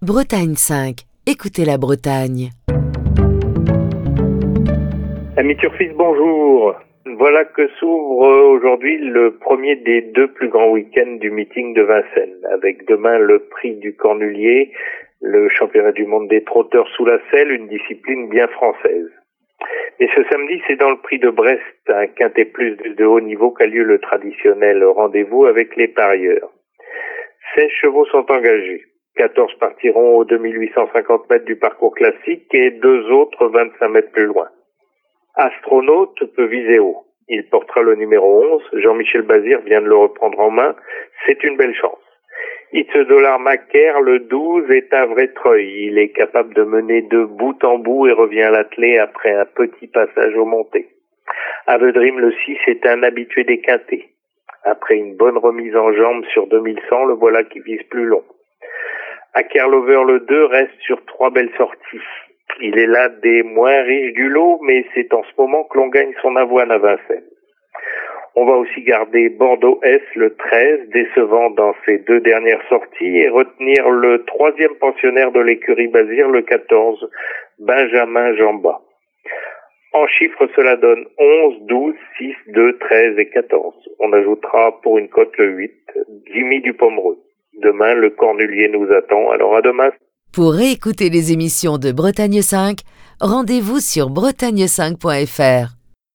Bretagne 5. Écoutez la Bretagne. Amis turfistes, bonjour. Voilà que s'ouvre aujourd'hui le premier des deux plus grands week-ends du meeting de Vincennes, avec demain le prix du Cornulier, le championnat du monde des trotteurs sous la selle, une discipline bien française. Et ce samedi, c'est dans le prix de Brest, un quintet plus de haut niveau, qu'a lieu le traditionnel rendez-vous avec les parieurs. 16 chevaux sont engagés. 14 partiront aux 2850 mètres du parcours classique et 2 autres 25 mètres plus loin. Astronaute peut viser haut. Il portera le numéro 11. Jean-Michel Bazir vient de le reprendre en main. C'est une belle chance. It's $, Macaire, le 12, est un vrai treuil. Il est capable de mener de bout en bout et revient à l'attelé après un petit passage aux montées. Avedrim, le 6, est un habitué des quintets. Après une bonne remise en jambes sur 2100, le voilà qui vise plus long. Akerlover, le 2, reste sur 3 belles sorties. Il est l'un des moins riches du lot, mais c'est en ce moment que l'on gagne son avoine à Vincennes. On va aussi garder Bordeaux S, le 13, décevant dans ses 2 dernières sorties, et retenir le 3e pensionnaire de l'écurie Bazir, le 14, Benjamin Jamba. En chiffres, cela donne 11, 12, 6, 2, 13 et 14. On ajoutera pour une cote le 8, Jimmy Dupomereux. Demain, le Cornulier nous attend, alors à demain. Pour réécouter les émissions de Bretagne 5, rendez-vous sur bretagne5.fr.